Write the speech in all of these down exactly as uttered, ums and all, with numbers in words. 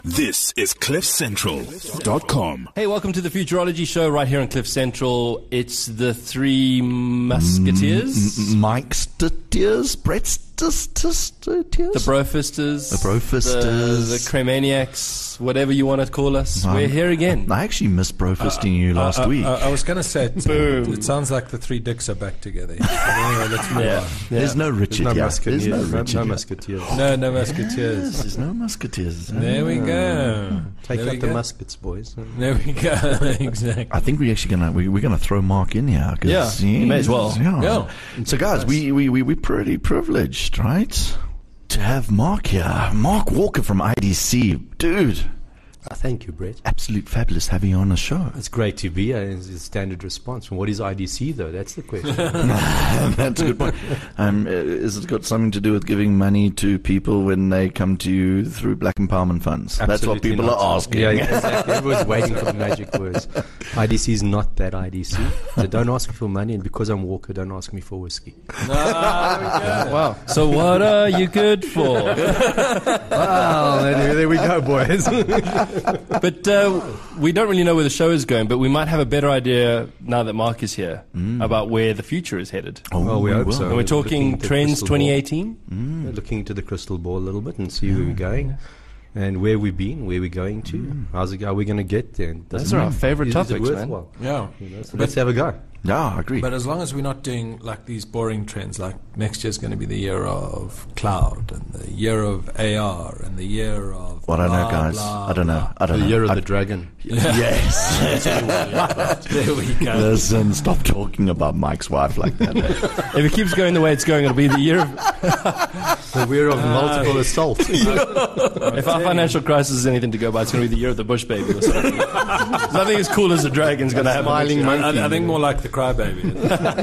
This is cliff central dot com. Hey, welcome to the Futurology Show right here on Cliff Central. It's the Three Musketeers. M- Mike Stutiers, Brett Stutiers, The Brofisters. The Brofisters. The, the Cremaniacs, whatever you want to call us. Um, We're here again. I actually missed brofisting you last uh, uh, week. Uh, I was going to say, it, Boom. it sounds like the three dicks are back together. But anyway, let's move Yeah. on. Yeah. There's no Richard no here. musketeers. There's no No, Richard no here. musketeers. No, no musketeers. There's no musketeers. There we go. Take There we out the go. muskets, boys. There we go. Exactly. I think we're actually gonna we, we're gonna throw Mark in here. 'Cause Yeah, you may as well. Yeah. Yeah. So guys, we we we we're pretty privileged, right, to have Mark here. Mark Walker from I D C, dude. Uh, thank you, Brett. Absolute fabulous having you on the show. It's great to be here. It's a standard response. And what is I D C, though? That's the question. That's a good point. Um, uh, is it got something to do with giving money to people when they come to you through Black Empowerment Funds? That's what Absolutely people not. are asking. Yeah, yeah, exactly. Everyone's waiting for the magic words. I D C is not that I D C. So don't ask me for money, and because I'm Walker, don't ask me for whiskey. Wow. So what are you good for? Wow, there, there we go, boys. But uh, we don't really know where the show is going, but we might have a better idea now that Mark is here about where the future is headed. Oh, Well, we hope will. so. And we're talking Looking at the trends crystal twenty ball. eighteen. We're looking into the crystal ball a little bit and see where we're going. And where we've been, where we're going to, how's it go? Are we going to get there? And does Those it- are our favorite is it topics, man. worthwhile? Yeah. You know, so let's have a go. Yeah, I agree. But as long as we're not doing like these boring trends, like next year's going to be the year of cloud and the year of A R and the year of Well, I don't know, blah, guys. blah, I don't know. blah. I don't The know. year of I- the dragon. Yes. There we go. Listen, stop talking about Mike's wife like that. If it keeps going the way it's going, it'll be the year of... The year of multiple assaults. If our financial crisis is anything to go by, it's going to be the year of the bush baby or something. Nothing as cool as a dragon's going to happen. Smiling next year. monkey. I, I think more like the crybaby.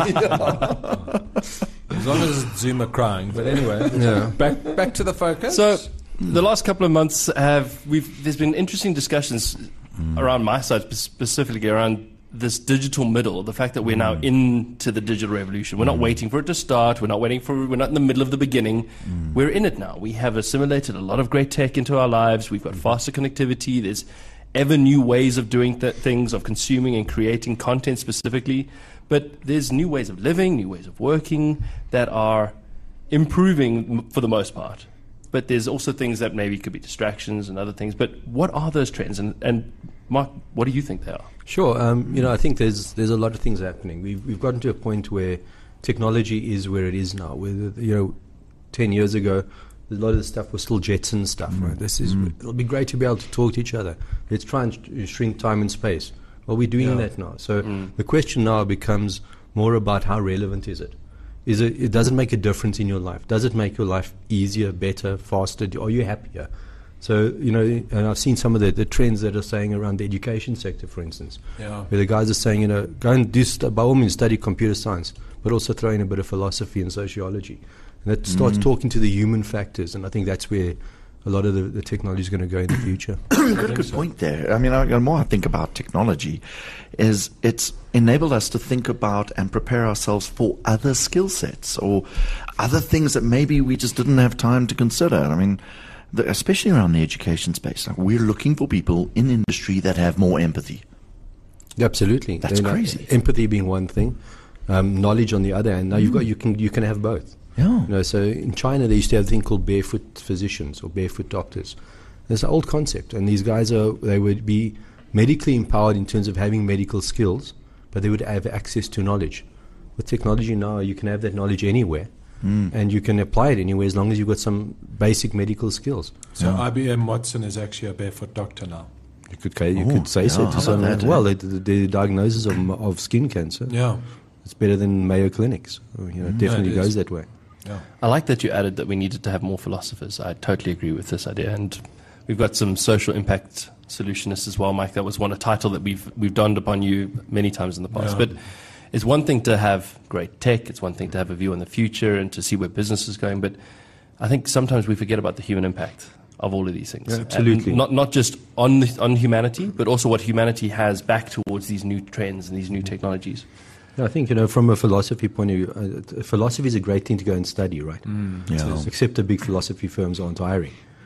As long as it's Zuma crying. But anyway, Yeah. back back to the focus. So, the last couple of months have we've there's been interesting discussions around my side, spe- specifically around this digital middle, the fact that we're now into the digital revolution. We're not waiting for it to start. We're not waiting for. We're not in the middle of the beginning. We're in it now. We have assimilated a lot of great tech into our lives. We've got faster connectivity. There's ever new ways of doing th- things, of consuming and creating content specifically. But there's new ways of living, new ways of working that are improving m- for the most part. But there's also things that maybe could be distractions and other things. But what are those trends? And, and Mark, what do you think they are? Sure. Um, you know, I think there's there's a lot of things happening. We've we've gotten to a point where technology is where it is now. Where the, you know, ten years ago, a lot of the stuff was still Jetson stuff. Right. This is it'll be great to be able to talk to each other. Let's try and sh- shrink time and space. Well, we're doing Yeah. that now. So the question now becomes more about how relevant is it. Is it, it does it make a difference in your life? Does it make your life easier, better, faster? Do- Are you happier? So, you know, and I've seen some of the, the trends that are saying around the education sector, for instance, Yeah. where the guys are saying, you know, go and do, st- by all means, study computer science, but also throw in a bit of philosophy and sociology. And that starts talking to the human factors, and I think that's where a lot of the, the technology is going to go in the future. You've got a good point there. I mean, I, the more I think about technology, is it's enabled us to think about and prepare ourselves for other skill sets or other things that maybe we just didn't have time to consider. I mean, the, especially around the education space, like we're looking for people in industry that have more empathy. Absolutely. That's You know, crazy. Empathy being one thing, um, knowledge on the other, and now you've got you can you can have both. Yeah. You know, so in China they used to have a thing called barefoot physicians or barefoot doctors. It's an old concept, and these guys are they would be medically empowered in terms of having medical skills, but they would have access to knowledge. With technology now, you can have that knowledge anywhere, and you can apply it anywhere as long as you've got some basic medical skills. So I B M Watson is actually a barefoot doctor now. You could ca- you Oh, could say yeah, so how to some. about that, Well, eh? the, the, the diagnosis of, m- of skin cancer. Yeah. It's better than Mayo Clinics. You know, it definitely it is. goes that way. Yeah. I like that you added that we needed to have more philosophers. I totally agree with this idea. And we've got some social impact solutionists as well, Mike. That was one a title that we've we've donned upon you many times in the past. Yeah. But it's one thing to have great tech. It's one thing to have a view on the future and to see where business is going. But I think sometimes we forget about the human impact of all of these things. Yeah, absolutely. And not not just on the, on humanity, but also what humanity has back towards these new trends and these new technologies. Yeah, I think, you know, from a philosophy point of view, uh, philosophy is a great thing to go and study, right? Yeah. Except the big philosophy firms aren't hiring.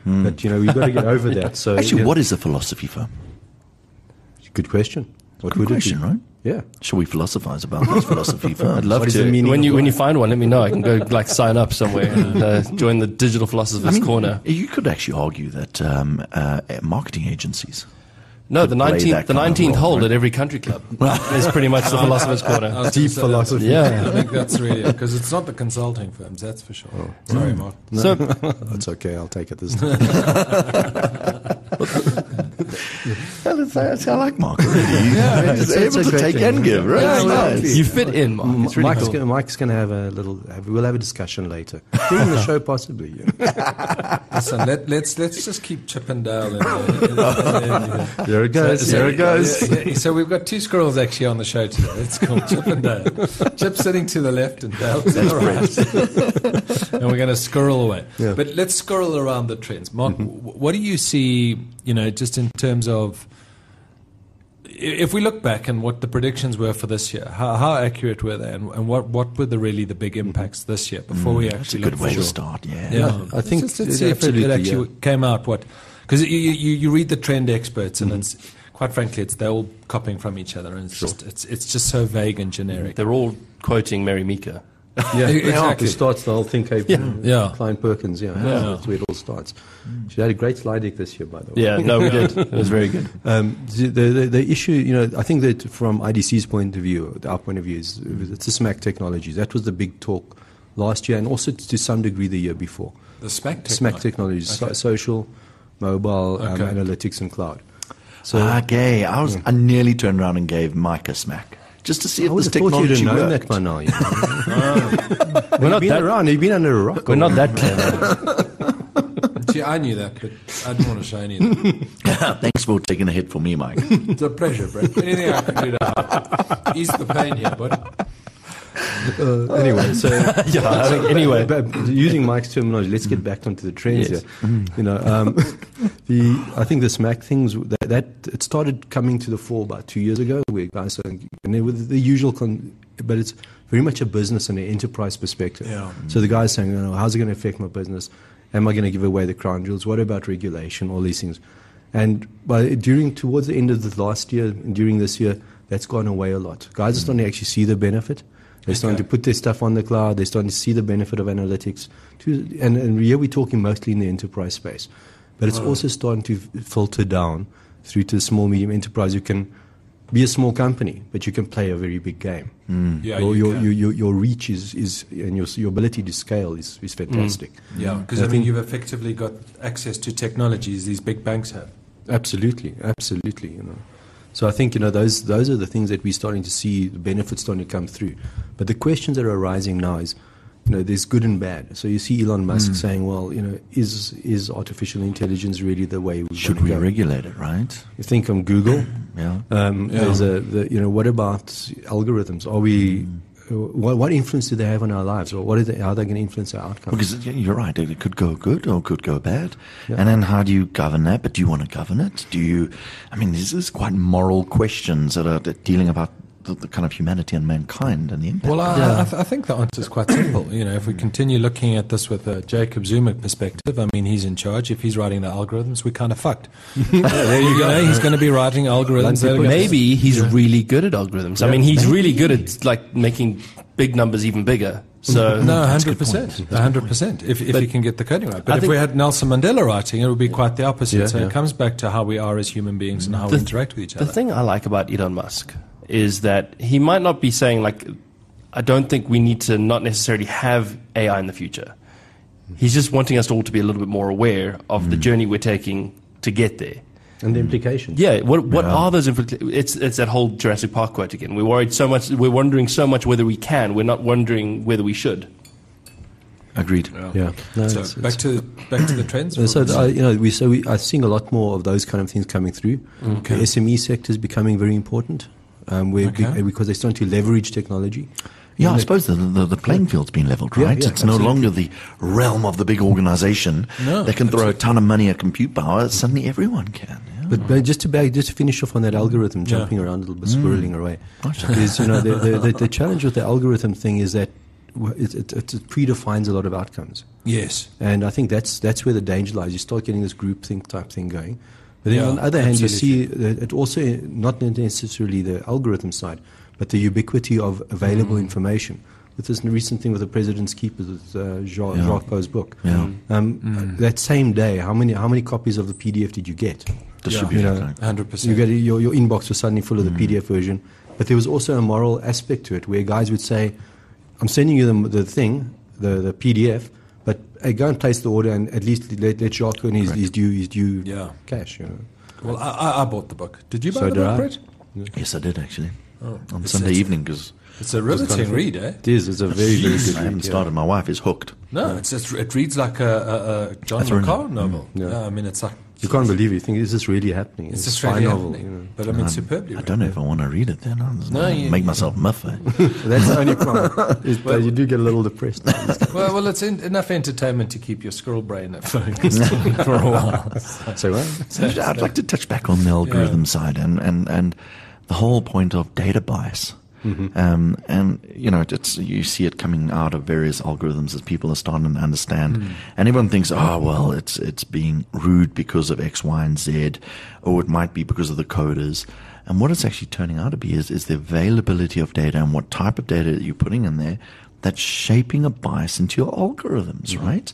But you know, we've got to get over that. So Actually, you know, what is a philosophy firm? good question. What Good would question, it be? right? Yeah. Shall we philosophize about those philosophy firms? I'd love What is to. the meaning When of you when you life? find one, let me know. I can go like sign up somewhere and uh, join the Digital Philosophers I mean, Corner. you could actually argue that um, uh, marketing agencies. No, the play nineteenth that the kind of nineteenth role, hole right? at every country club is pretty much the Philosophers I Corner. was Deep gonna say philosophy. that's- Yeah. I think that's really because it's not the consulting firms, that's for sure. Oh. Sorry, Mark. So That's okay. I'll take it this time. Well, it's, it's, I like Mark already. Yeah, he's it's- it's able a to great take thing. and give, right? Yeah, It's exactly. nice. you fit in, Mark. It's really Mike's cool. gonna, Mike's going to have a little. Have, we'll have a discussion later during the show, possibly. You know. Listen, let, let's let's just keep Chippendale. In there, in, in there. There it goes. So- there it goes. yeah, yeah, so we've got two squirrels actually on the show today. It's called Chip and Dale. Chip sitting to the left and Dale to the right. And we're going to squirrel away. Yeah. But let's squirrel around the trends. Mark, w what do you see, you know, just in terms of, i- if we look back and what the predictions were for this year, how, how accurate were they and, and what, what were the really the big impacts this year before we That's a actually good look way to forward? start, yeah. Yeah, I think let's, let's it see if it, it absolutely, actually yeah. came out what, because you, you you read the trend experts and Mm-hmm. it's quite frankly it's they're all copying from each other and it's just it's it's just so vague and generic. They're all quoting Mary Meeker. Yeah, Exactly. It starts the whole thing. Cape, Yeah. Yeah. Klein Perkins. Yeah, that's where it all starts. She had a great slide deck this year, by the way. Yeah, no, we did. It was very good. Um, the, the the issue, you know, I think that from I D C's point of view, our point of view is it's the SMAC technologies. That was the big talk last year, and also to some degree the year before. The SMAC SMAC technologies, so- Okay. social, mobile, um, Okay. analytics, and cloud. So ah, gay. I was. I nearly turned around and gave Mike a smack just to see I if would this have thought you'd technology have known worked. that by now. You know? We're not been that. around. You've been under a rock. We're or not what? that clever. Gee, I knew that, but I didn't want to show any of that. Thanks for taking a hit for me, Mike. It's a pleasure, Brett. Anything I can do to help. Ease the pain here, bud. Uh, anyway, so Yeah, I think anyway. But using Mike's terminology, let's get back onto the trends Yes. here. You know, um, the I think the SMAC things that, that it started coming to the fore about two years ago, where guys are, and they were the usual, con, but it's very much a business and an enterprise perspective. Yeah. So the guys saying, you know, how's it going to affect my business? Am I going to give away the crown jewels? What about regulation? All these things. And by during towards the end of the last year, and during this year, that's gone away a lot. Guys are starting to actually see the benefit. They're starting Okay. to put their stuff on the cloud. They're starting to see the benefit of analytics. To, and, and here we're talking mostly in the enterprise space. But it's also starting to f- filter down through to the small, medium enterprise. You can be a small company, but you can play a very big game. Yeah, your, you your, can. your, your, your reach is, is and your, your ability to scale is, is fantastic. Yeah, because I, mean, you've effectively got access to technologies these big banks have. Absolutely, absolutely. You know, so I think you know those those are the things that we're starting to see the benefits starting to come through. But the questions that are arising now is, you know, there's good and bad. So you see Elon Musk saying, well, you know, is is artificial intelligence really the way we Should wanna we go? regulate it, right? You think on Google. Yeah. Um, Yeah. There's a, the, you know, what about algorithms? Are we, uh, what, what influence do they have on our lives, or what are they, how are they going to influence our outcomes? Because yeah, you're right, it could go good or it could go bad. Yeah. And then how do you govern that? But do you want to govern it? Do you, I mean, this is quite moral questions that are dealing about the, the kind of humanity and mankind and the impact. Well, I, Yeah. I, th- I think the answer is quite simple. You know, if we continue looking at this with a Jacob Zuma perspective, I mean, he's in charge. If he's writing the algorithms, we're kind of fucked. there you go. He's going to be writing algorithms. that are gonna- Maybe he's really good at algorithms. I mean, he's really good at like making big numbers even bigger. So No, one hundred percent. one hundred percent. If, if But you can get the coding right. But I if think- we had Nelson Mandela writing, it would be quite the opposite. Yeah, so yeah. it comes back to how we are as human beings and how The we th- interact with each The other. thing I like about Elon Musk is that he might not be saying, like, I don't think we need to not necessarily have A I in the future. He's just wanting us all to be a little bit more aware of the journey we're taking to get there. And the implications. Yeah, what what Yeah. are those implications? It's it's that whole Jurassic Park quote again. We're worried so much. We're wondering so much whether we can. We're not wondering whether we should. Agreed. Yeah. No, so it's- back to back to the trends. Uh, So, for- the, I, you know, we so we are seeing a lot more of those kind of things coming through. Okay. The S M E sector is becoming very important, um, where Okay. be, because they're starting to leverage technology. Yeah, And I they- suppose the, the, the playing field's been leveled, Yeah, right? yeah, it's no absolutely. longer the realm of the big organization No, that can throw a ton of money at compute power. Suddenly everyone can. Yeah. But, but just to back, just to finish off on that algorithm, jumping around a little bit, swirling away, is you know the, the, the, the challenge with the algorithm thing is that it, it, it predefines a lot of outcomes. Yes. And I think that's that's where the danger lies. You start getting this groupthink type thing going. But then Yeah, on the other hand, absolutely. you see that it also, not necessarily the algorithm side, but the ubiquity of available Mm. information. With this recent thing with the President's Keepers, with uh, Jacques, Yeah. Jacques Beau's book. Yeah. Um, Mm. That same day, how many how many copies of the P D F did you get? Distributed. You know, like- one hundred You percent. get your, your inbox was suddenly full of the Mm. P D F version. But there was also a moral aspect to it where guys would say, I'm sending you the, the thing, the, the P D F, but hey, go and place the order and at least let, let Jacques and his, his due, his due Yeah. cash. You know. Well, I, I- I bought the book. Did you buy So the did book, I. Brett? Yes, I did actually. Oh, On it's- Sunday it's- evening, because It's a riveting read, eh? It is. It's a very, very good I haven't read, yeah. started. My wife is hooked. No, it's just, it reads like a, a, a John A thriller. Le Carre novel. Yeah. Yeah. I mean, it's like You can't believe it. You think, is this really happening? it's a a spy really novel. happening. You know. But I mean, Um, superbly I don't know if I want to read it then. I'll just No, you- make myself muff. eh? That's the only problem. Is that you do get a little depressed. Well, well, it's in, enough entertainment to keep your squirrel brain focused for a while. So, well, I'd like to touch back on the algorithm side and, and, and the whole point of data bias. Mm-hmm. Um, and you know, it's you see it coming out of various algorithms as people are starting to understand, Mm. and everyone thinks, oh well, it's it's being rude because of X, Y, and Z, or it might be because of the coders. And what it's actually turning out to be is is the availability of data and what type of data that you're putting in there that's shaping a bias into your algorithms, Mm-hmm. right?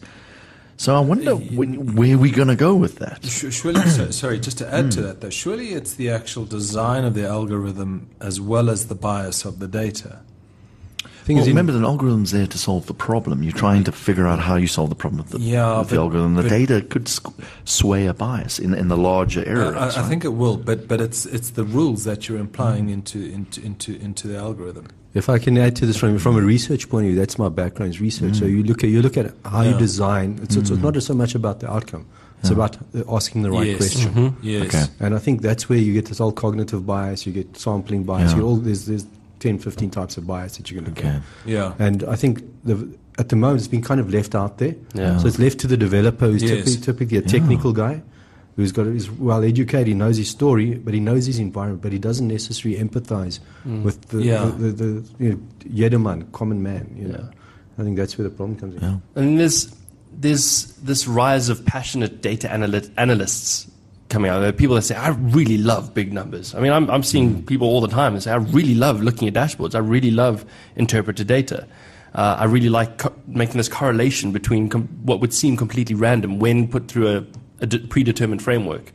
So I wonder when, where we're going to go with that. Sh- Surely, so, sorry, just to add to that, though, surely it's the actual design of the algorithm as well as the bias of the data. thing Well, is, in- remember, the algorithm's there to solve the problem. You're trying to figure out how you solve the problem with the, Yeah, with the but- algorithm. The but- data could squ- sway a bias in, in the larger I, areas. I, I right? think it will, but but it's it's the rules that you're implying into into into into the algorithm. if I can add to this from from a research point of view, that's my background is research. So you look at you look at how you Yeah. design. It's, it's not so much about the outcome. It's about uh, asking the right yes. question. Yes. Okay. And I think that's where you get this whole cognitive bias, you get sampling bias, Yeah. you get all there's there's ten, fifteen types of bias that you're going to Okay. get. Yeah. And I think the, at the moment it's been kind of left out there. Yeah. So it's left to the developer who's Yes. typically, typically a technical guy who's got is well educated, he knows his story, but he knows his environment, but he doesn't necessarily empathize with the, Yeah. the, the, the you know, Jedermann, common man. You know. Yeah. I think that's where the problem comes in. Yeah. And there's there's this rise of passionate data analyst, analysts coming out. There are people that say, I really love big numbers. I mean, I'm, I'm seeing people all the time that say, I really love looking at dashboards. I really love interpreted data. Uh, I really like co- making this correlation between com- what would seem completely random when put through a, a d- predetermined framework.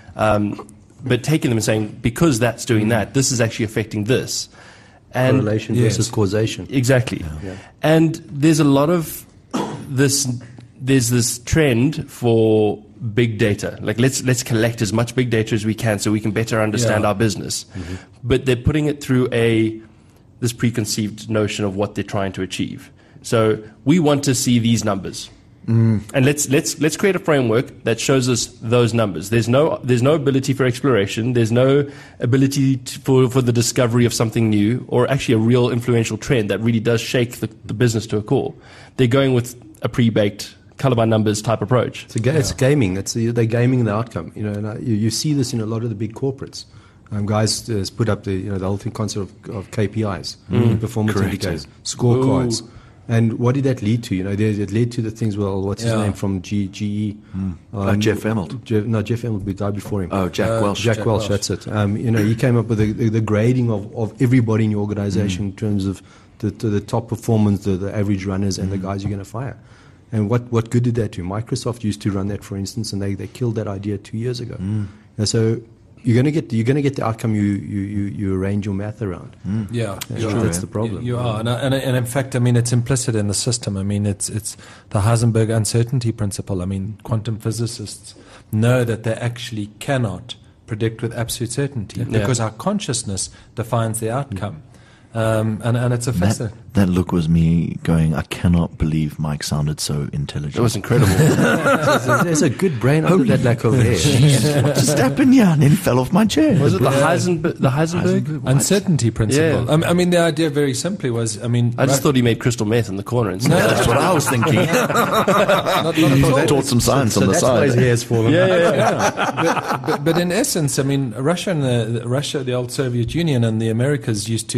Um, but taking them and saying, because that's doing that, this is actually affecting this. And Correlation yes. versus causation. Exactly. Yeah. And there's a lot of this there's this trend for big data. Like let's let's collect as much big data as we can so we can better understand Yeah. our business. But they're putting it through a this preconceived notion of what they're trying to achieve. So we want to see these numbers. And let's let's let's create a framework that shows us those numbers. There's no there's no ability for exploration. There's no ability to, for for the discovery of something new, or actually a real influential trend that really does shake the, the business to a core. They're going with a pre-baked color by numbers type approach. It's, a ga- it's gaming. It's they're gaming the outcome. You know, and I, you, you see this in a lot of the big corporates. Um, guys uh, put up the you know the whole thing concept of, of K P Is, performance Correct. indicators, scorecards. Ooh. And what did that lead to? You know, there- it led to the things. Well, what's his Yeah. name from G, GE? Uh, Jeff Immelt. Jeff, no, Jeff Immelt died before him. Oh, Jack Uh, Welch. Jack, Jack Welch, Welch. that's it. Um, you know, he came up with the, the, the grading of, of everybody in your organization Mm. in terms of the, the, the top performance, the, the average runners, and the Mm. guys you're going to fire. And what, what good did that do? Microsoft used to run that, for instance, and they, they killed that idea two years ago. Mm. And so you're going to get you're going to get the outcome you, you, you, you arrange your math around. Yeah, That's, you true, are. that's the problem. You are, and, and and in fact, I mean, it's implicit in the system. I mean, it's it's the Heisenberg uncertainty principle. I mean, quantum physicists know that they actually cannot predict with absolute certainty Yeah. because our consciousness defines the outcome, um, and and it's a That, fascinating. that look was me going, I cannot believe Mike sounded so intelligent. It was incredible. there's, a, there's a good brain under that lack of hair. Jeez, what just happened here? And then he fell off my chair. Was it the Heisenberg? The Heisenberg? Uncertainty principle. Yeah. I, mean- I mean, the idea very simply was, I mean, I just right- thought he made crystal meth in the corner instead. That's what I was thinking. not, not at all. Taught some science on the That's why his side. hair's fallen. Yeah, yeah, yeah. but, but, but in essence, I mean, Russia and the, the Russia, the old Soviet Union, and the Americas used to collect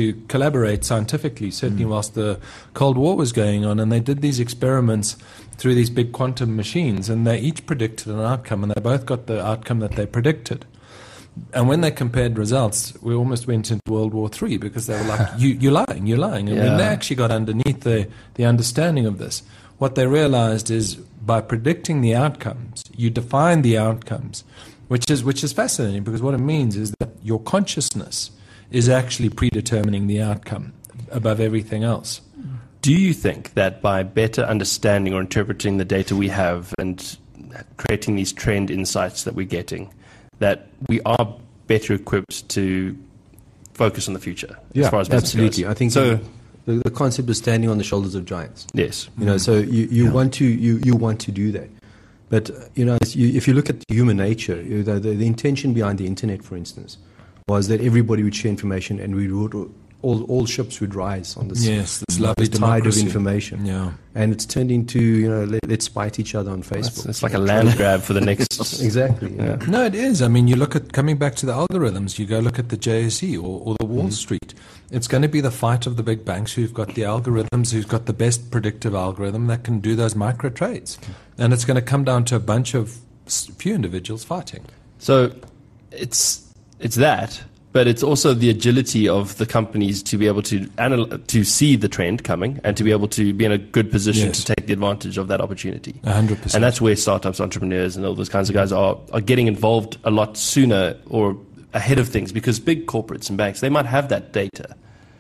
collaborate scientifically, certainly mm. whilst the Cold War was going on, and they did these experiments through these big quantum machines, and they each predicted an outcome, and they both got the outcome that they predicted. And when they compared results, we almost went into World War Three because they were like, you, you're lying, you're lying. And yeah. when they actually got underneath the, the understanding of this, what they realized is by predicting the outcomes, you define the outcomes, which is which is fascinating because what it means is that your consciousness is actually predetermining the outcome above everything else. Do you think that by better understanding or interpreting the data we have and creating these trend insights that we're getting, that we are better equipped to focus on the future yeah, as far as business absolutely. goes? I think so. The, the concept of standing on the shoulders of giants. Yes, you know. So you, you yeah. want to you, you want to do that, but you know, you, if you look at human nature, you know, the, the intention behind the internet, for instance, was that everybody would share information and we would all all ships would rise on this, yes, this lovely this tide democracy. of information. Yeah, and it's turned into you know let, let's spite each other on Facebook. It's, it's like a land grab for the next. Exactly. Yeah. Yeah. No, it is. I mean, you look at coming back to the algorithms. You go look at the J S E or, or the Wall mm. Street. It's going to be the fight of the big banks who've got the algorithms, who've got the best predictive algorithm that can do those micro trades, and it's going to come down to a bunch of few individuals fighting. So, it's it's that. But it's also the agility of the companies to be able to anal- to see the trend coming and to be able to be in a good position yes. to take the advantage of that opportunity. one hundred percent. And that's where startups, entrepreneurs, and all those kinds of guys are, are getting involved a lot sooner or ahead of things, because big corporates and banks, they might have that data,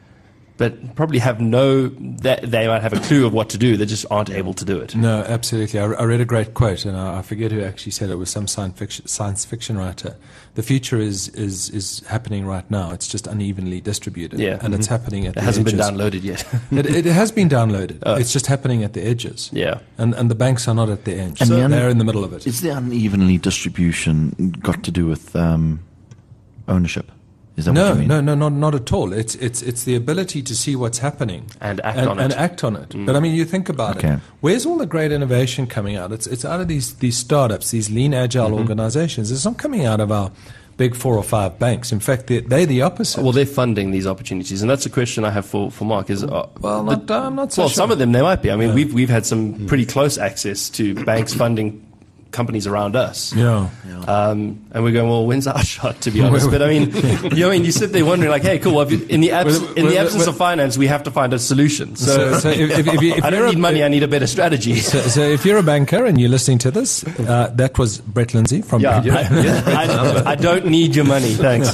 but probably have no, that they might have a clue of what to do. They just aren't able to do it. No, absolutely. I, I read a great quote, and I, I forget who actually said it. It was some science fiction, science fiction writer. The future is, is, is happening right now. It's just unevenly distributed. Yeah. And mm-hmm. it's happening at it the hasn't edges. been downloaded yet. it, it has been downloaded. Oh. It's just happening at the edges. Yeah. And, and the banks are not at the edge. And So the un- they're in the middle of it. Is the unevenly distribution got to do with um, ownership? Is that No, what you mean? no, no, not not at all. It's it's it's the ability to see what's happening And act and, on it. and act on it. Mm. But I mean, you think about Okay. it. Where's all the great innovation coming out? It's it's out of these these startups, these lean agile Mm-hmm. organizations. It's not coming out of our big four or five banks. In fact, they're, they're the opposite. Well, they're funding these opportunities, and that's a question I have for, for Mark. Is uh, Well, the- not, uh, I'm not so well, sure. some of them they might be. I mean, Yeah. we've we've had some pretty close access to banks funding companies around us. Yeah. Um, and we're going, well, when's our shot, to be honest? But I mean, you know, I mean, you sit there wondering, like, hey, cool. Well, if you- in the abs- Well, in the well, absence well- of finance, we have to find a solution. So, So, so if, if, if, you- if I you're don't a- need money. I need a better strategy. So, so if you're a banker and you're listening to this, uh, that was Brett Lindsay from Yeah, Bank. I, I, I don't need your money, thanks.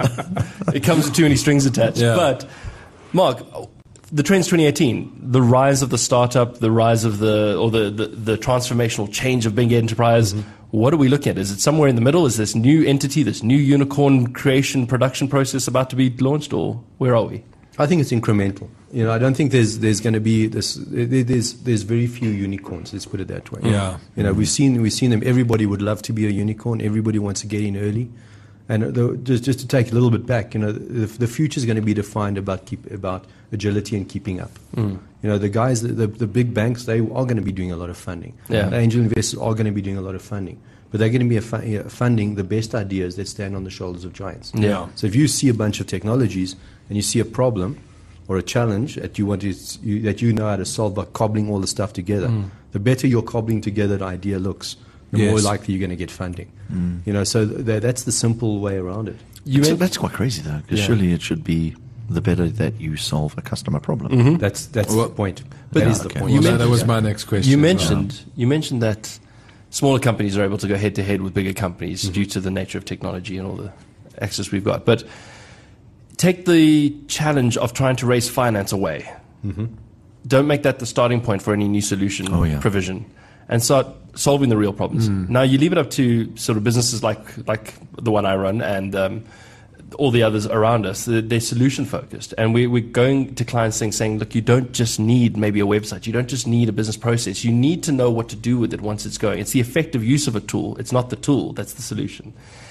It comes with too many strings attached. Yeah. But, Mark, the Trends twenty eighteen, the rise of the startup, the rise of the, or the, the, the transformational change of big enterprise, mm-hmm. what are we looking at? Is it somewhere in the middle? Is this new entity, this new unicorn creation production process about to be launched, or where are we? I think it's incremental. You know, I don't think there's there's going to be this. There, there's there's very few unicorns. Let's put it that way. Yeah. You know, we've seen we've seen them. Everybody would love to be a unicorn. Everybody wants to get in early. And the, just just to take a little bit back, you know, the, the future is going to be defined about keep about agility and keeping up. Mm. You know, the guys, the, the the big banks, they are going to be doing a lot of funding. Yeah. The angel investors are going to be doing a lot of funding. But they're going to be a fu- yeah, funding the best ideas that stand on the shoulders of giants. Yeah. So if you see a bunch of technologies and you see a problem or a challenge that you want to you, that you know how to solve by cobbling all the stuff together, Mm. the better your cobbling together idea looks, the Yes. more likely you're going to get funding. Mm. You know, so th- that's the simple way around it. You That's, meant- that's quite crazy, though, because Yeah. surely it should be the better that you solve a customer problem. Mm-hmm. That's that's Well, the point. but that yeah, is the okay. point. You Well, meant- that was my next question. You as well. mentioned you mentioned that smaller companies are able to go head to head with bigger companies Mm-hmm. due to the nature of technology and all the access we've got. But take the challenge of trying to raise finance away. Mm-hmm. Don't make that the starting point for any new solution Oh, yeah. provision, and start solving the real problems. Mm. Now you leave it up to sort of businesses like like the one I run and um, all the others around us. They're, they're solution focused, and we, we're going to clients saying, saying, look, you don't just need maybe a website. You don't just need a business process. You need to know what to do with it once it's going. It's the effective use of a tool. It's not the tool. That's the solution.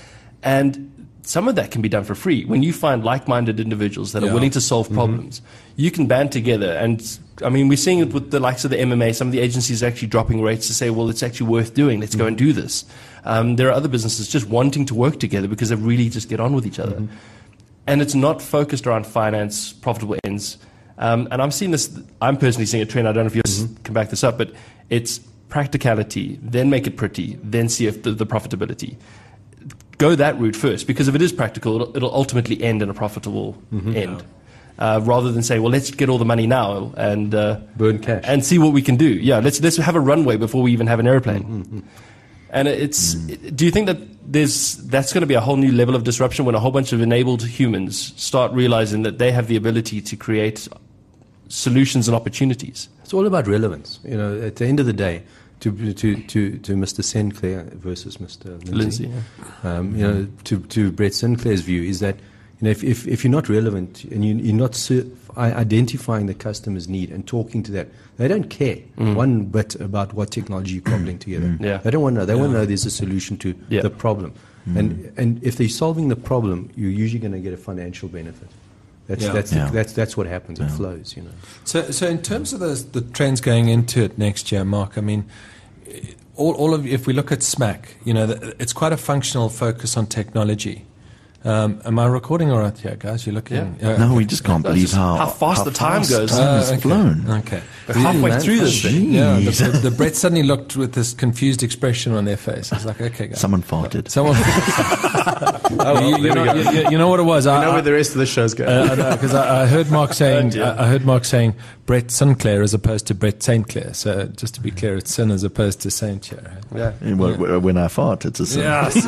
And some of that can be done for free. When you find like-minded individuals that Yeah. are willing to solve problems, you can band together. And I mean, we're seeing it with the likes of the M M A. Some of the agencies are actually dropping rates to say, well, it's actually worth doing. Let's go and do this. Um, there are other businesses just wanting to work together because they really just get on with each other. and it's not focused around finance, profitable ends. Um, and I'm seeing this, I'm personally seeing a trend, I don't know if you mm-hmm. can back this up, but it's practicality, then make it pretty, then see if the, the profitability. Go that route first, because if it is practical, it'll, it'll ultimately end in a profitable mm-hmm. end. Uh, rather than say, well, let's get all the money now and uh, burn cash and see what we can do. Yeah, let's let's have a runway before we even have an airplane. Mm-hmm. And it's. Mm. Do you think that there's that's going to be a whole new level of disruption when a whole bunch of enabled humans start realizing that they have the ability to create solutions and opportunities? It's all about relevance. You know, at the end of the day, to to to, to Mister Sinclair versus Mister Lindsay, Lindsay yeah. um, you know, to to Brett Sinclair's view is that, you know, if, if, if you're not relevant and you, you're not ser- identifying the customer's need and talking to that, they don't care mm. one bit about what technology you're cobbling together. Mm. Yeah. They don't want to know. They yeah. want to know there's a solution to yeah. the problem. Mm. And and if they're solving the problem, you're usually going to get a financial benefit. That's yeah. that's yeah. The, that's that's what happens. Yeah. It flows, you know. So so in terms of the the trends going into it next year, Mark, I mean, all all of if we look at SMAC, you know, the, it's quite a functional focus on technology. Um, am I recording all right here, guys? You're looking. Yeah. Uh, No, okay. we just can't believe just how, how fast how the time fast goes. Time Uh, has okay. flown. Okay. We're halfway through this thing. Yeah, the, Jeez. the, the Brett suddenly looked with this confused expression on their face. It's like, okay, guys. Someone farted. Someone. oh, you, you, know, you, you know what it was? I know I, where the rest of the show's going. Because uh, I, I heard Mark saying, dear. I, I heard Mark saying Brett Sinclair as opposed to Brett Saint Clair. So just to be clear, it's sin as opposed to Saint here. Yeah. And when- Yeah. When I fart, it's a sin. Yes,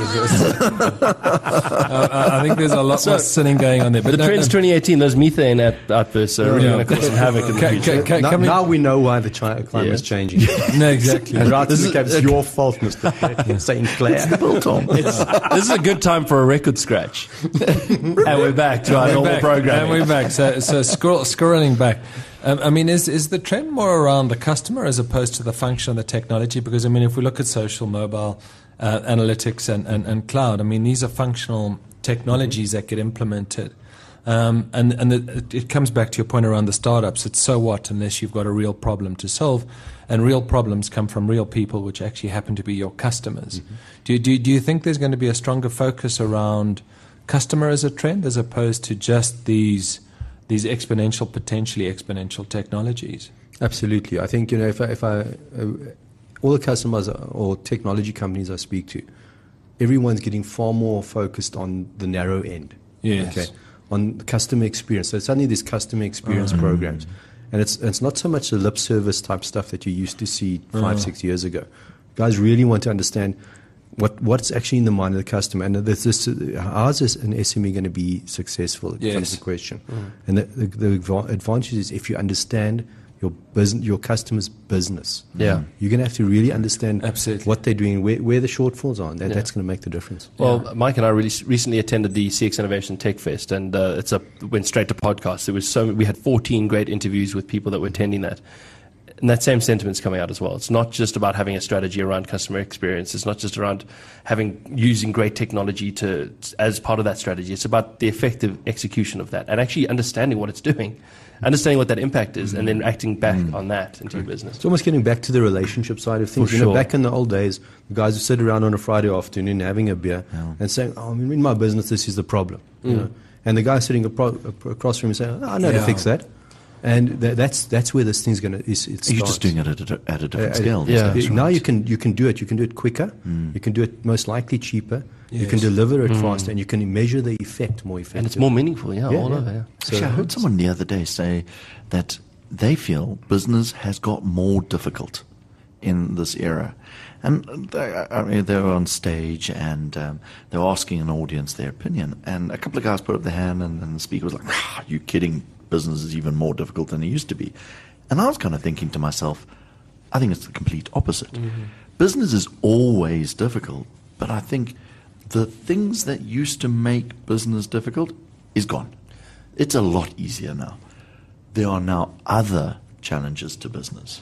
uh, I think there's a lot So- more sinning going on there. But The no, trends no, twenty eighteen, those methane out- outbursts are really Yeah. going to cause some havoc in the Ca- future. ca- ca- now, can we- now we know why the chi- climate's Yeah. changing. no, exactly. And right This this is- is, it's your fault, Mister Saint Clair. Biltong. It's, this is a good time for a record scratch. And we're back to our We're normal back, programming. And we're back. So, so scroll, scrolling back. Um, I mean, is is the trend more around the customer as opposed to the function of the technology? Because, I mean, if we look at social, mobile, uh, analytics, and, and, and cloud, I mean, these are functional technologies that get implemented. Um, and and the, it comes back to your point around the startups. It's so what unless you've got a real problem to solve. And real problems come from real people, which actually happen to be your customers. Mm-hmm. Do, you, do, you, do you think there's going to be a stronger focus around customer as a trend as opposed to just these these exponential, potentially exponential technologies? Absolutely. I think, you know, if I, if I uh, all the customers or technology companies I speak to, everyone's getting far more focused on the narrow end. Yes. Okay. On the customer experience. So suddenly there's customer experience Uh-huh. programs. And it's it's not so much the lip service type stuff that you used to see five, Uh-huh. six years ago. Guys really want to understand what what's actually in the mind of the customer. And there's this, how is this an S M E going to be successful? Yes. That's the question. And the, the, the adva- advantage is if you understand your business, your customer's business. Yeah. You're going to have to really understand Absolutely. what they're doing, where, where the shortfalls are. And that, Yeah. that's going to make the difference. Well, Mike and I really recently attended the C X Innovation Tech Fest, and uh, it's a went straight to podcasts. There was so we had fourteen great interviews with people that were attending that, and that same sentiment's coming out as well. It's not just about having a strategy around customer experience. It's not just around having using great technology to as part of that strategy. It's about the effective execution of that and actually understanding what it's doing, understanding what that impact is, and then acting back on that into your business. It's almost getting back to the relationship side of things. For you know, sure. back in the old days, the guys would sit around on a Friday afternoon having a beer and saying, "Oh, I mean, in my business, this is the problem." You know? And the guy sitting apro- across from him saying, oh, "I know how Yeah. to fix that." And th- that's that's where this thing's going to. It You're starts. just doing it at a, at a different Uh, scale. yeah. That's You- Now right. you can you can do it. You can do it quicker. You can do it most likely cheaper. You can Yes. deliver it faster, and you can measure the effect more effectively. And it's more meaningful, yeah, Yeah, all yeah. over. Yeah. Actually, I heard someone the other day say that they feel business has got more difficult in this era. And they, I mean, they were on stage and um, they were asking an audience their opinion. And a couple of guys put up their hand, and, and the speaker was like, ah, "Are you kidding? Business is even more difficult than it used to be." And I was kind of thinking to myself, I think it's the complete opposite. Business is always difficult, but I think the things that used to make business difficult is gone. It's a lot easier now. There are now other challenges to business.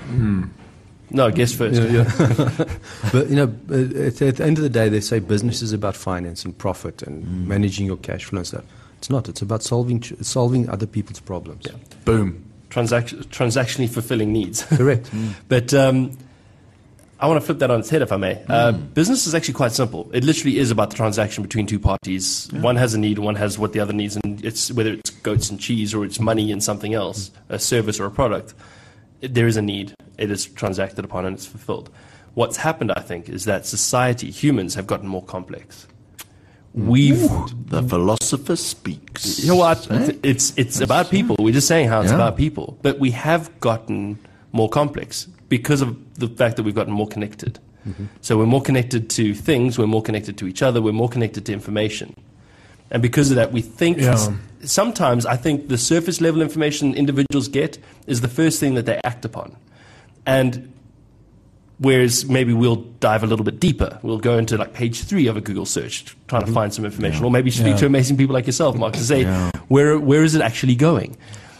No, guess first. But you know, at, at the end of the day, they say business is about finance and profit and managing your cash flow and stuff. It's not. It's about solving ch- solving other people's problems. Boom. Transact- transactionally fulfilling needs. Correct. But um, I want to flip that on its head, if I may. Uh, business is actually quite simple. It literally is about the transaction between two parties. Yeah. One has a need, one has what the other needs, and it's whether it's goats and cheese or it's money and something else, a service or a product. It, there is a need. It is transacted upon and it's fulfilled. What's happened, I think, is that society, humans, have gotten more complex. We've Ooh, the philosopher speaks. You know what? Eh? It's it's about people. We're just saying how it's Yeah. about people, but we have gotten more complex because of the fact that we've gotten more connected. Mm-hmm. So we're more connected to things, we're more connected to each other, we're more connected to information. And because of that, we think, Yeah. s- sometimes I think the surface level information individuals get is the first thing that they act upon. And whereas maybe we'll dive a little bit deeper. We'll go into like page three of a Google search, trying Mm-hmm. to find some information, or maybe speak Yeah. to amazing people like yourself, Mark, to say, Yeah. where where is it actually going?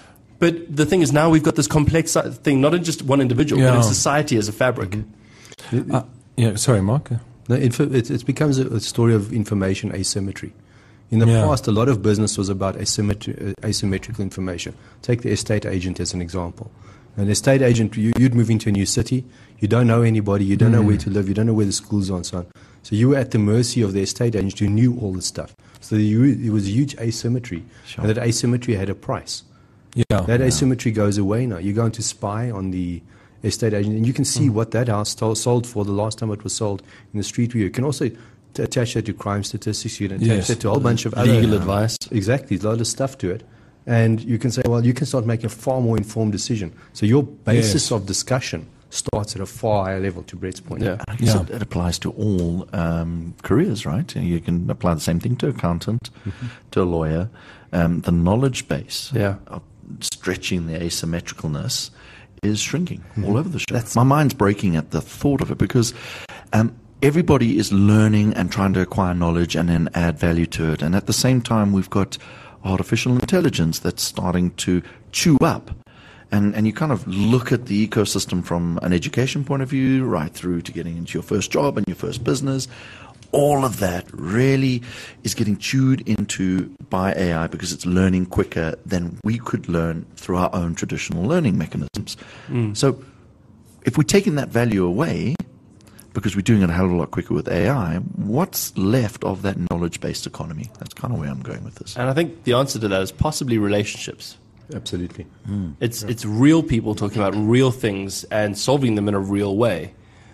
But the thing is, now we've got this complex si- thing, not in just one individual, but Yeah. in society as a fabric. Uh, yeah, sorry, Mark. No, inf- it, it becomes a, a story of information asymmetry. In the Yeah. past, a lot of business was about asymmetri- uh, asymmetrical information. Take the estate agent as an example. An estate agent, you, you'd move into a new city, you don't know anybody, you don't know where to live, you don't know where the schools are and so on. So you were at the mercy of the estate agent who knew all this stuff. So you, there was a huge asymmetry, Sure. and that asymmetry had a price. Yeah. That asymmetry goes away now. You're going to spy on the estate agent, and you can see what that house to- sold for the last time it was sold in the street view. You can also t- attach that to crime statistics. You can attach Yes. that to a whole bunch of other Legal advice. Exactly, there's a lot of stuff to it. And you can say, well, you can start making a far more informed decision. So your basis Yes. of discussion starts at a far higher level, to Brett's point. Yeah. I guess Yeah. it, it applies to all um, careers, right? You can apply the same thing to accountant, to a lawyer. Um, the knowledge base Yeah. of stretching the asymmetricalness is shrinking all over the show. My mind's breaking at the thought of it because um, everybody is learning and trying to acquire knowledge and then add value to it. And at the same time, we've got artificial intelligence that's starting to chew up. And, and you kind of look at the ecosystem from an education point of view, right through to getting into your first job and your first business. All of that really is getting chewed into by A I because it's learning quicker than we could learn through our own traditional learning mechanisms. So if we're taking that value away, because we're doing it a hell of a lot quicker with A I, what's left of that knowledge-based economy? That's kind of where I'm going with this. And I think the answer to that is possibly relationships. Absolutely. It's it's real people talking about real things and solving them in a real way.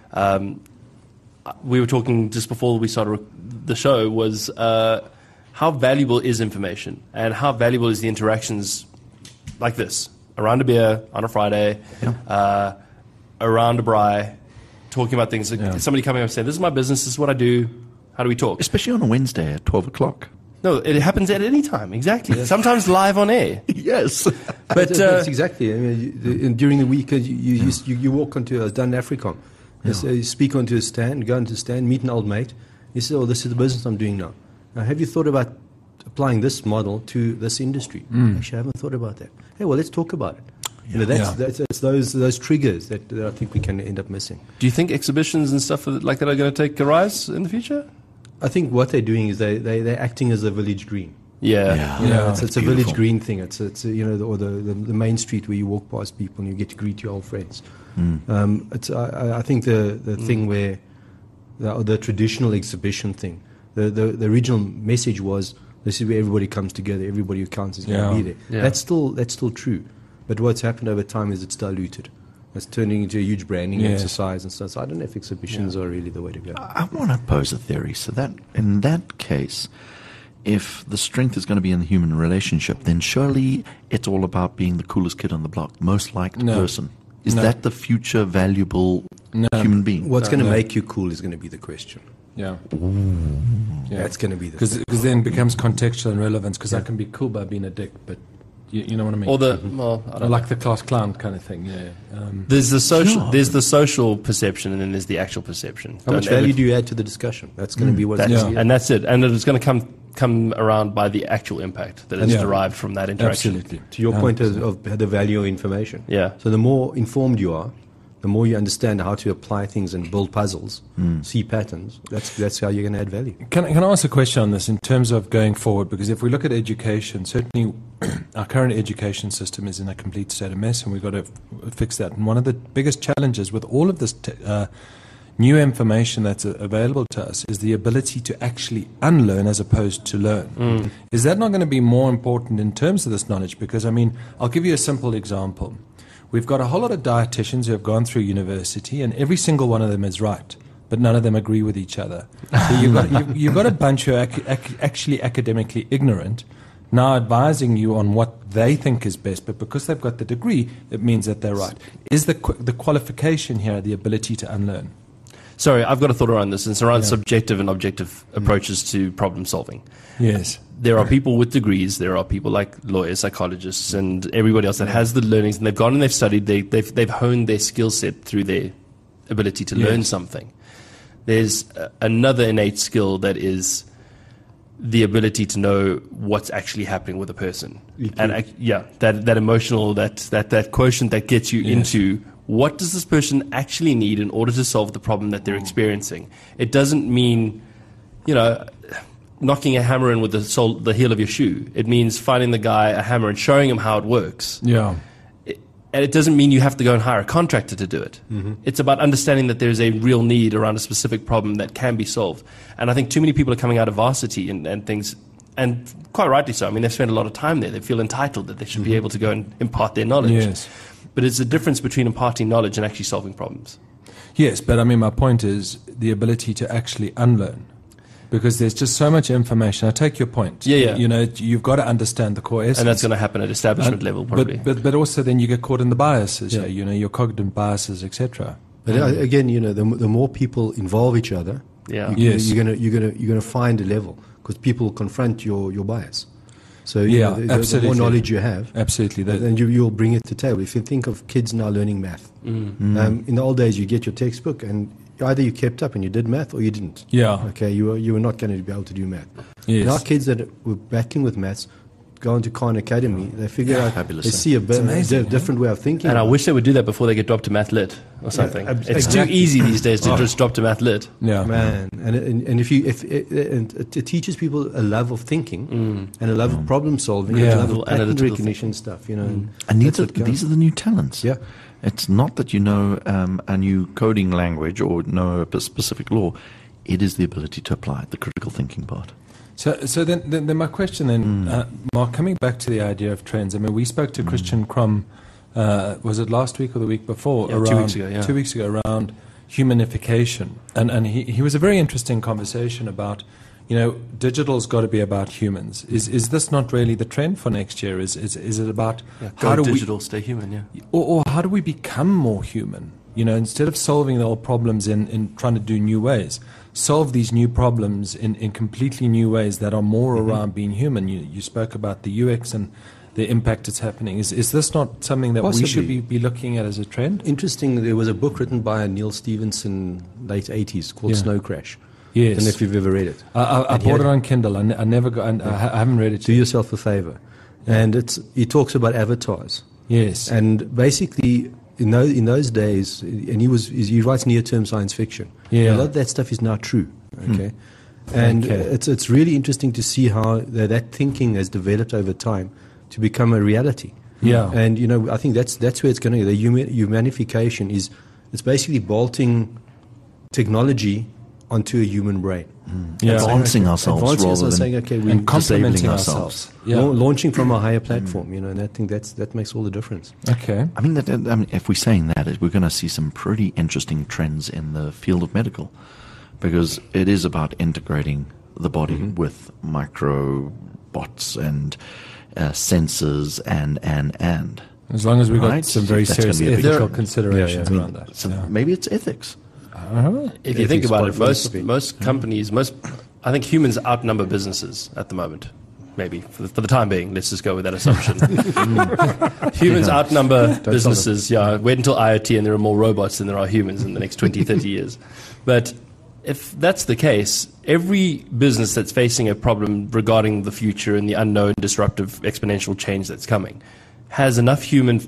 Um, we were talking just before we started rec- the show was uh, how valuable is information and how valuable is the interactions like this around a beer on a Friday, Yeah. uh, around a braai, talking about things. Like Yeah. somebody coming up and saying, "This is my business. This is what I do. How do we talk?" Especially on a Wednesday at twelve o'clock. No, it happens at any time. Exactly. Sometimes live on air. Yes. But That's, uh, that's exactly. I mean, you, the, and during the week, uh, you, you, you, you walk onto, I've done AFRICOM. You, say, you speak onto a stand, go into a stand, meet an old mate. You say, oh, this is the business I'm doing now. Now, have you thought about applying this model to this industry? Actually, I haven't thought about that. Hey, well, let's talk about it. You know, that's, Yeah. that's, that's those, those triggers that, that I think we can end up missing. do you think exhibitions and stuff like that are going to take a rise in the future? I think what they're doing is they, they, they're acting as a village green. Yeah. Yeah. You know, Yeah. it's, it's a village green thing. It's, it's you know, the, or the, the, the main street where you walk past people and you get to greet your old friends. Um, it's, I, I think the, the thing where the, the traditional exhibition thing, the, the, the original message was this is where everybody comes together, everybody who counts is going Yeah. to be there. Yeah. That's still that's still true, but what's happened over time is it's diluted. It's turning into a huge branding Yes. exercise and stuff. So I don't know if exhibitions are really the way to go. I want to pose a theory. So that in that case, if the strength is going to be in the human relationship, then surely it's all about being the coolest kid on the block, most liked No. person. Is No. that the future valuable No. human being? What's going to no. make you cool is going to be the question. Yeah. Yeah. That's going to be the Because then it becomes contextual and relevance. Because I can be cool by being a dick, but you, you know what I mean. Or the well, I I don't like the class clown kind of thing. Yeah. Um, There's the social. Sure. There's the social perception, and then there's the actual perception. How much Don't ever- value do you add to the discussion? That's going to be what's That's, going to Yeah. And that's it. And it's going to come come around by the actual impact that is Yeah. derived from that interaction. absolutely. To your point of, of the value of information. Yeah. So the more informed you are, the more you understand how to apply things and build puzzles, see patterns. That's that's how you're going to add value. Can, I- can I ask a question on this in terms of going forward? Because if we look at education, certainly our current education system is in a complete state of mess, and we've got to f- fix that. And one of the biggest challenges with all of this, te- uh, new information that's a- available to us is the ability to actually unlearn as opposed to learn. Mm. Is that not going to be more important in terms of this knowledge? Because, I mean, I'll give you a simple example. We've got a whole lot of dietitians who have gone through university, and every single one of them is right, but none of them agree with each other. So you've got, you've, you've got a bunch who are ac- ac- actually academically ignorant, now advising you on what they think is best, but because they've got the degree, it means that they're right. Is the qu- the qualification here the ability to unlearn? Sorry, I've got a thought around this. It's around Yeah. subjective and objective approaches to problem solving. Yes. There are people with degrees. There are people like lawyers, psychologists, and everybody else that has the learnings, and they've gone and they've studied. They, they've they've honed their skill set through their ability to learn Yes. something. There's uh, another innate skill that is the ability to know what's actually happening with a person, and ac- yeah, that that emotional that that that quotient that gets you Yes. into what does this person actually need in order to solve the problem that they're experiencing. It doesn't mean, you know, knocking a hammer in with the sole, the heel of your shoe. It means finding the guy a hammer and showing him how it works. Yeah. It, and it doesn't mean you have to go and hire a contractor to do it. Mm-hmm. It's about understanding that there's a real need around a specific problem that can be solved. And I think too many people are coming out of varsity and, and things, and quite rightly so. I mean, they've spent a lot of time there. They feel entitled that they should be able to go and impart their knowledge. Yes. But it's a difference between imparting knowledge and actually solving problems. Yes, but I mean, my point is the ability to actually unlearn. Because there's just so much information. I take your point. Yeah, yeah. You know, you've got to understand the core essence. And that's going to happen at establishment And- level, probably. But, but, but also then you get caught in the biases, Yeah. yeah. you know, your cognitive biases, et cetera. But uh, again, you know, the, m- the more people involve each other, Yeah. you, Yes. you're gonna you're gonna you're gonna find a level because people confront your, your bias. So you Yeah, know, the, the- the absolutely. more knowledge you have, Absolutely. That, then you you'll bring it to table. If you think of kids now learning math, Mm. um, in the old days you get your textbook and either you kept up and you did math or you didn't. yeah. Okay, you were you were not going to be able to do math. Yes. Now kids that were battling with maths go into Khan Academy. They figure out Fabulous, they eh? see a bit, amazing, di- different way of thinking. And I about wish they would do that before they get dropped to math lit or something. ab- it's exactly. too easy these days to just drop to math lit. Yeah. Man, and, and and if you if it, and it, it teaches people a love of thinking Mm. and a love of problem solving, Yeah. and a love of pattern Analytical recognition stuff, you know. And, And these that's are, what counts. these are the new talents. Yeah. It's not that you know um, a new coding language or know a p- specific law. It is the ability to apply it, the critical thinking part. So, so then, then, then my question then, uh, Mark, coming back to the idea of trends. I mean, we spoke to Christian Crum, uh, was it last week or the week before? Yeah, two around, weeks ago, yeah. Two weeks ago, around humanification. And, and he, he was a very interesting conversation about, you know, digital's got to be about humans. Is is this not really the trend for next year? Is is, is it about Go how do digital, stay human, yeah. we, or, or how do we become more human? You know, instead of solving the old problems in, in trying to do new ways, solve these new problems in, in completely new ways that are more Mm-hmm. around being human. You, you spoke about the U X and the impact it's happening. Is is this not something that we should Possibly. be, be looking at as a trend? Interesting. There was a book written by Neil Stephenson, late eighties, called Yeah. Snow Crash. Yes. I don't know if you've ever read it. I, I, I And he bought had- it on Kindle. I, ne- I never got. I, I ha- I haven't read it. Do yet. yourself a favor. And it's he talks about avatars. Yes. And basically, in those, in those days, and he was he writes near-term science fiction. Yeah. A lot of that stuff is now true. Okay, and Okay. it's it's really interesting to see how that, that thinking has developed over time to become a reality. Yeah. And you know, I think that's that's where it's going to go. The huma- humanification is it's basically bolting technology onto a human brain. Yeah. Advancing ourselves Advancing rather ourselves, than saying, okay, we and complementing disabling ourselves. ourselves. Yeah. lau- launching from a higher platform. You know, and I think that's that makes all the difference. Okay. I mean, that, that- I mean, if we're saying that, we're going to see some pretty interesting trends in the field of medical, because it is about integrating the body with microbots and uh, sensors and and and. As long as we've got Right. some very That's serious gonna be a big ethical trend. considerations Yeah, yeah. around that. So Yeah. maybe it's ethics. If you think Ethics, about part it, most philosophy. most companies, most I think humans outnumber businesses at the moment. Maybe for the, for the time being, let's just go with that assumption. Humans outnumber businesses. Yeah, wait until IoT and there are more robots than there are humans in the next twenty, thirty years. But if that's the case, every business that's facing a problem regarding the future and the unknown, disruptive, exponential change that's coming has enough human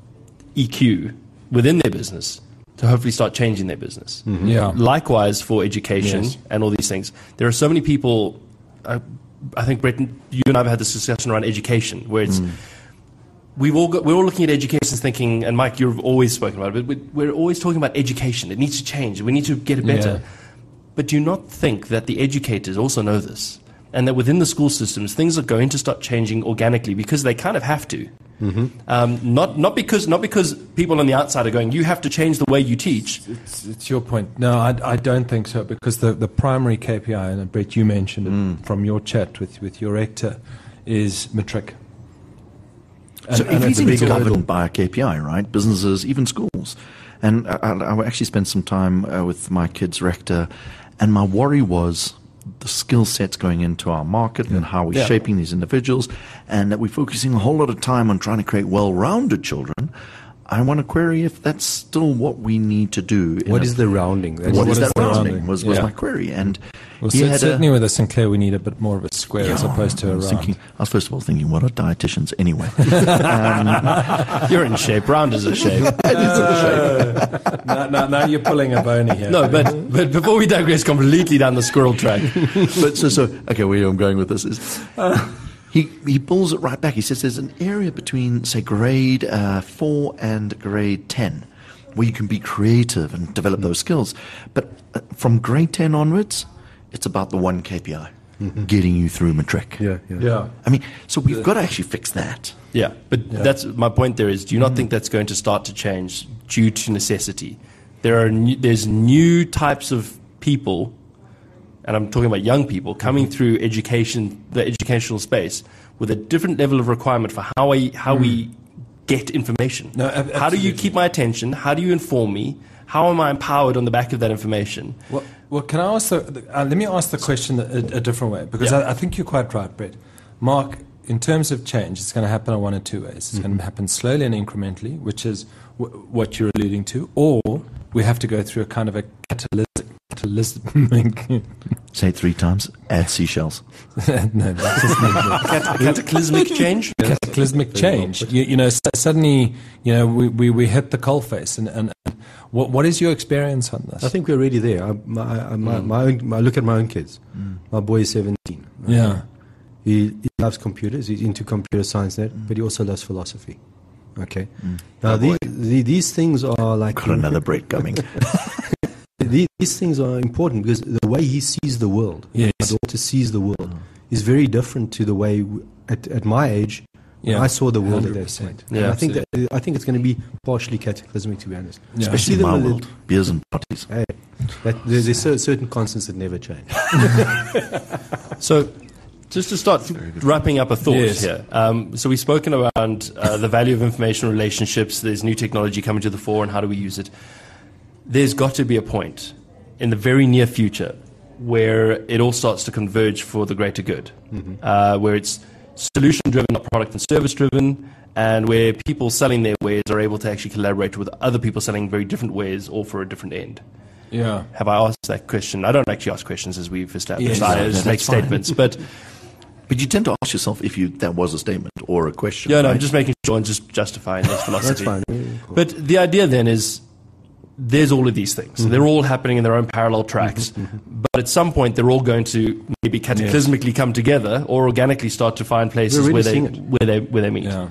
E Q within their business to hopefully start changing their business. Yeah. Likewise for education Yes. and all these things. There are so many people, I, I think, Brett, you and I have had this discussion around education, where it's we've all got, we're all looking at education thinking, and Mike, you've always spoken about it, but we're always talking about education. It needs to change. We need to get it better. Yeah. But do you not think that the educators also know this? And that within the school systems, things are going to start changing organically because they kind of have to. Mm-hmm. Um, not not because not because people on the outside are going, you have to change the way you teach. It's, it's your point. No, I, I don't think so, because the, the primary K P I, and Brett, you mentioned it Mm. from your chat with, with your rector, is matric. And, So and it's a everything's big governed hurdle. by a K P I, right? Businesses, even schools. And I, I I actually spent some time uh, with my kid's rector, and my worry was the skill sets going into our market and how we're Yeah. shaping these individuals, and that we're focusing a whole lot of time on trying to create well-rounded children. I want to query if that's still what we need to do. in What a- is the rounding? That's what what is is that the rounding? rounding? Was, was Yeah. my query. And Well, he cer- had a- certainly with a Sinclair, we need a bit more of a square as opposed to I a was round. thinking, I was first of all thinking, what are dietitians anyway? You're in shape. Round is a shape. now, now, now you're pulling a bony here. No, but but before we digress completely down the squirrel track, But so, so okay, where I'm going with this is he he pulls it right back. He says there's an area between, say, grade uh, four and grade ten where you can be creative and develop those skills. But uh, from grade ten onwards, it's about the one K P I, getting you through matric. Yeah, yeah. Yeah. I mean, so we've got to actually fix that. yeah. But that's my point. There is. Do you not think that's going to start to change due to necessity? There are new, there's new types of people, and I'm talking about young people coming through education, the educational space, with a different level of requirement for how I how we get information. No, ab- how do you absolutely. keep my attention? How do you inform me? How am I empowered on the back of that information? Well, well, can I ask the, uh, let me ask the question a, a different way, because Yeah. I, I think you're quite right, Brett. Mark, in terms of change, it's going to happen in one or two ways. It's going to happen slowly and incrementally, which is w- what you're alluding to, or we have to go through a kind of a catalytic, catalytic Say it three times. Add seashells. no, that's just not it. Cat- cataclysmic change? cataclysmic change. You, you know, s- suddenly, you know, we, we, we hit the coalface. And, and, and what what is your experience on this? I think we're already there. I, my, I, my, my own, my, I look at my own kids. My boy is seventeen. yeah. He, he loves computers. He's into computer science, net, but he also loves philosophy. Okay. Now, these, the, these things are like Got another break coming. these, these things are important because the way he sees the world, Yes. my daughter sees the world, is very different to the way w- at, at my age when Yeah. I saw the world one at hundred that percent. point. And Yeah, I think that I think it's going to be partially cataclysmic, to be honest. Yeah. Especially See in my them a world. Beers and parties. Hey, that, there, there's cer- certain constants that never change. So, just to start wrapping up a thought Yes. here. Um, so, we've spoken around uh, the value of information relationships. There's new technology coming to the fore, and how do we use it? There's got to be a point in the very near future where it all starts to converge for the greater good, uh, where it's solution driven, not product and service driven, and where people selling their wares are able to actually collaborate with other people selling very different wares, all for a different end. Yeah. Have I asked that question? I don't actually ask questions, as we've established. Yes. I No, just no, make that's fine. statements, but. But you tend to ask yourself if you that was a statement or a question. Yeah, no, right? I'm just making sure and just justifying this philosophy. That's fine. Yeah, cool. But the idea then is there's all of these things. They're all happening in their own parallel tracks. But at some point, they're all going to maybe cataclysmically come together or organically start to find places We're where already they, seeing it. where, they, where they meet. Yeah.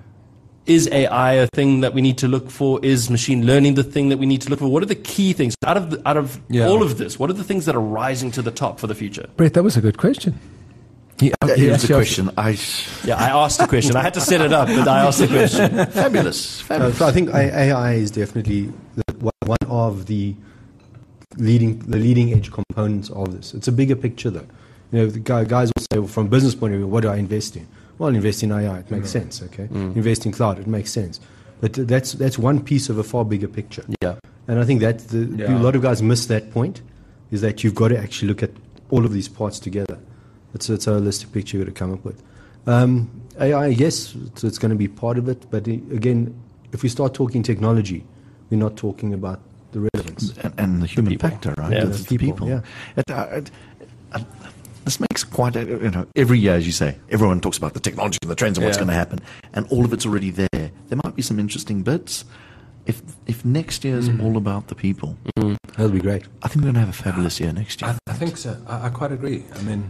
Is A I a thing that we need to look for? Is machine learning the thing that we need to look for? What are the key things out of the, out of Yeah. all of this? What are the things that are rising to the top for the future? Brett, that was a good question. He, Uh, he Here's the actually- question. I Yeah, I asked the question. I had to set it up, but I asked the question. fabulous, Uh, fabulous. so I think A I is definitely the, one- one of the leading the leading edge components of this. It's a bigger picture, though. You know, the guy, guys will say, well, from a business point of view, what do I invest in? Well, invest in A I. It makes sense. Okay, invest in cloud. It makes sense. But th- that's that's one piece of a far bigger picture. Yeah. And I think that the, Yeah. a lot of guys miss that point. Is that you've got to actually look at all of these parts together. It's, it's a holistic picture you've got to come up with. Um, A I, yes, it's, it's going to be part of it. But i- again, if we start talking technology, we're not talking about the relevance. and, and the human people. factor, right? Yeah, the, the the people, people. yeah. It, uh, it, uh, this makes quite a, you know, every year, as you say, everyone talks about the technology and the trends and what's Yeah. going to happen, and all of it's already there. There might be some interesting bits. If if next year is all about the people, That'll be great. I think we're going to have a fabulous year next year. I, I think so. I, I quite agree. I mean,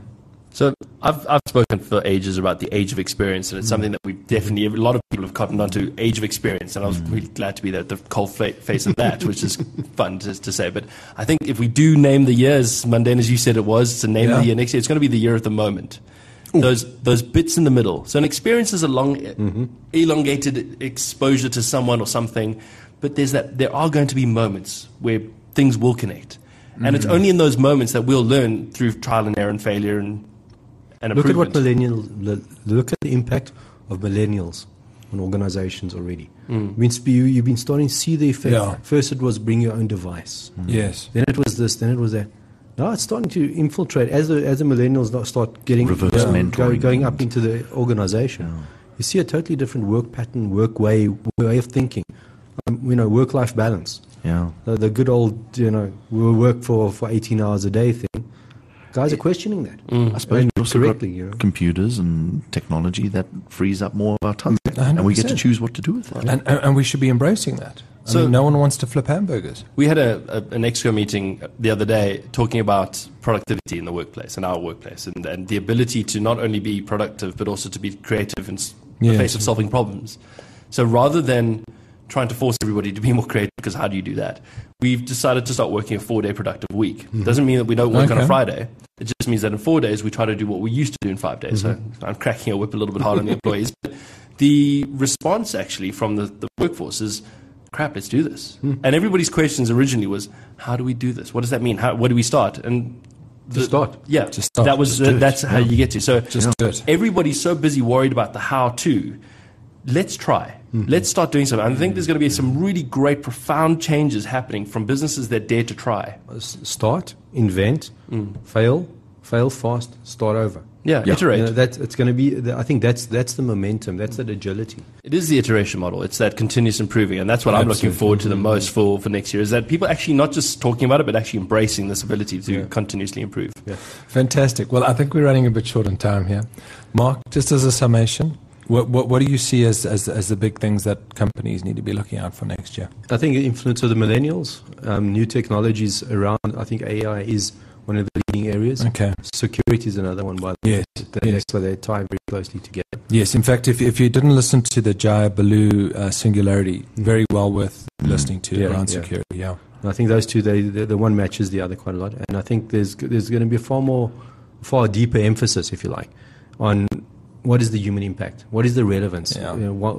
So I've I've spoken for ages about the age of experience, and it's something that we definitely, a lot of people have cottoned onto, age of experience, and I was really glad to be there at the cold fa- face of that, which is fun to, to say. But I think if we do name the years, mundane as you said it was, to name Yeah. the year next year, it's going to be the year of the moment. Ooh. Those those bits in the middle. So an experience is a long, mm-hmm. elongated exposure to someone or something, but there's that. There are going to be moments where things will connect, mm-hmm. and it's only in those moments that we'll learn through trial and error and failure and. And look at what millennials. Look at the impact of millennials on organizations already. Mm. Means you, you've been starting to see the effect. Yeah. First, it was bring your own device. Mm. Yes. Then it was this. Then it was that. Now it's starting to infiltrate as the as the millennials not start getting reverse uh, mentoring, go, going up into the organization. Yeah. You see a totally different work pattern, work way, way of thinking. Um, you know, work-life balance. Yeah. The, the good old, you know, we'll work for for eighteen hours a day thing. Guys are questioning that. Mm. I suppose and we also correctly, got you know. computers and technology that frees up more of our time, one hundred percent. and we get to choose what to do with it. And, and, and we should be embracing that. I So- mean, no one wants to flip hamburgers. We had a, a, an Exco meeting the other day talking about productivity in the workplace, in our workplace, and, and the ability to not only be productive but also to be creative in s- the Yes. face of solving problems. So rather than trying to force everybody to be more creative, because how do you do that? We've decided to start working a four-day productive week. Mm-hmm. Doesn't mean that we don't work on Okay. a Friday. It just means that in four days we try to do what we used to do in five days. Mm-hmm. So I'm cracking a whip a little bit hard on the employees. But the response actually from the, the workforce is, crap, let's do this. Mm. And everybody's questions originally was, how do we do this? What does that mean? How, where do we start? And Just start. Yeah, Just start. that was Just do uh, it. that's how you get to. So Just do it. everybody's so busy worried about the how to. Let's try. Mm-hmm. Let's start doing something. I think there's going to be some really great, profound changes happening from businesses that dare to try. S- Start, invent, mm. fail, fail fast, start over. Yeah, iterate. You know, that's, it's going to be. The, I think that's that's the momentum. That's that agility. It is the iteration model. It's that continuous improving, and that's what Absolutely. I'm looking forward to the most for, for next year. Is that people actually not just talking about it, but actually embracing this ability to Yeah. continuously improve. Yeah. Fantastic. Well, I think we're running a bit short on time here. Mark, just as a summation, what what, what do you see as, as as the big things that companies need to be looking out for next year? I think the influence of the millennials, um, new technologies around. I think A I is one of the leading areas. Okay. Security is another one. By the way. Yes. That- yes. That's where they tie very closely together. Yes. In fact, if if you didn't listen to the Jaya Balu uh, Singularity, very well worth listening to Yeah, around yeah. security. Yeah. And I think those two, they, the, the one matches the other quite a lot. And I think there's there's going to be a far more, far deeper emphasis, if you like, on what is the human impact, what is the relevance, Yeah. you know, why,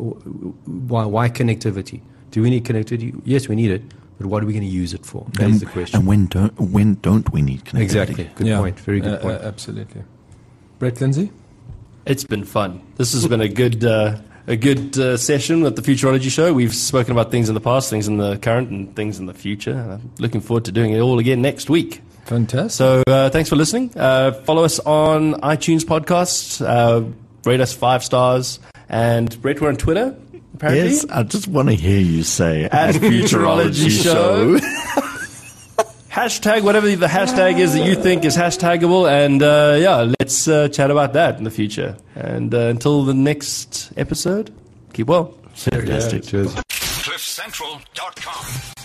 why why connectivity? Do we need connectivity? Yes, we need it, but what are we going to use it for? That and, is the question. And when don't when don't we need connectivity? Exactly. Good Yeah. point. Very good Uh, point. uh, absolutely. Brett Lindsay? It's been fun. This has been a good uh, a good uh, session with the Futurology Show. We've spoken about things in the past, things in the current, and things in the future. And I'm looking forward to doing it all again next week. Fantastic. So uh, thanks for listening. Uh, follow us on iTunes podcasts. Uh, rate us five stars. And Brett, we're on Twitter, apparently. Yes, I just want to hear you say At Futurology Show. Hashtag whatever the hashtag is that you think is hashtagable. And uh, yeah, let's uh, chat about that in the future. And uh, until the next episode, keep well. Fantastic. Cheers. cliff central dot com